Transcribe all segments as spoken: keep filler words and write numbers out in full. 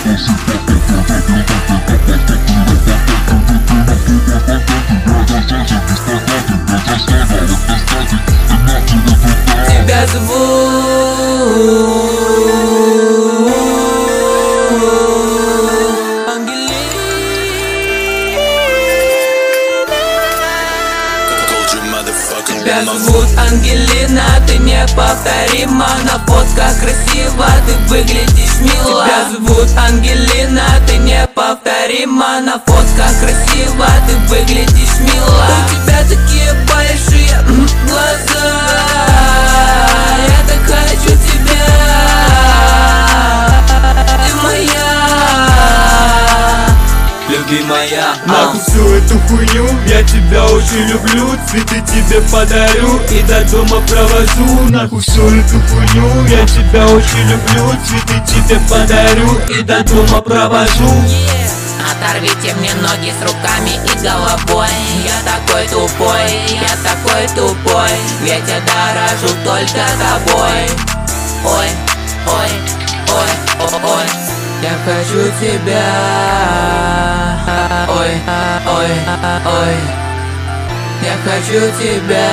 Тебя зовут Тебя зовут Ангелина, ты неповторима. На фотках красиво, ты выглядишь мило. Тебя зовут Ангелина, ты неповторима. На фотках красиво, ты выглядишь мило. У тебя такие большие глаза, я так хочу тебя. Ты моя любимая. Нахуй всю эту хуйню, я тебя очень люблю. Цветы тебе подарю и до дома провожу. Нахуй всю эту хуйню, я тебя очень люблю. Цветы тебе подарю и до дома провожу. yeah. Оторвите мне ноги с руками и головой. Я такой тупой, я такой тупой, ведь я дорожу только тобой. Ой, ой, ой, ой, ой, я хочу тебя. Ой, ой, ой, я хочу тебя.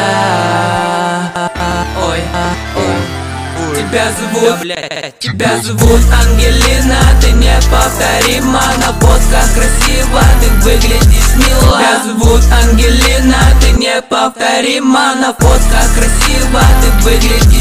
Ой, ой. Тебя зовут, тебя зовут Ангелина, ты неповторима. На фотках красиво, ты выглядишь мило. Тебя зовут Ангелина, ты неповторима. На фотках красиво, ты выглядишь